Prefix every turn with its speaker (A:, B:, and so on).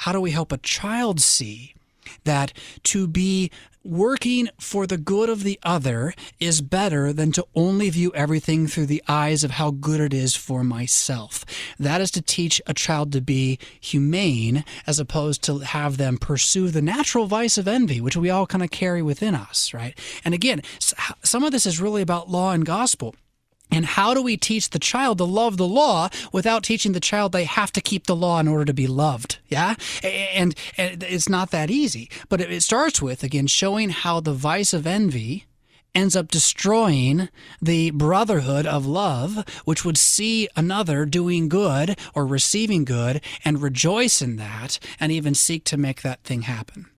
A: how do we help a child see that to be working for the good of the other is better than to only view everything through the eyes of how good it is for myself? That is to teach a child to be humane as opposed to have them pursue the natural vice of envy, which we all kind of carry within us, right? And again, some of this is really about law and gospel. And how do we teach the child to love the law without teaching the child they have to keep the law in order to be loved? Yeah? And it's not that easy. But it starts with, again, showing how the vice of envy ends up destroying the brotherhood of love, which would see another doing good or receiving good and rejoice in that and even seek to make that thing happen.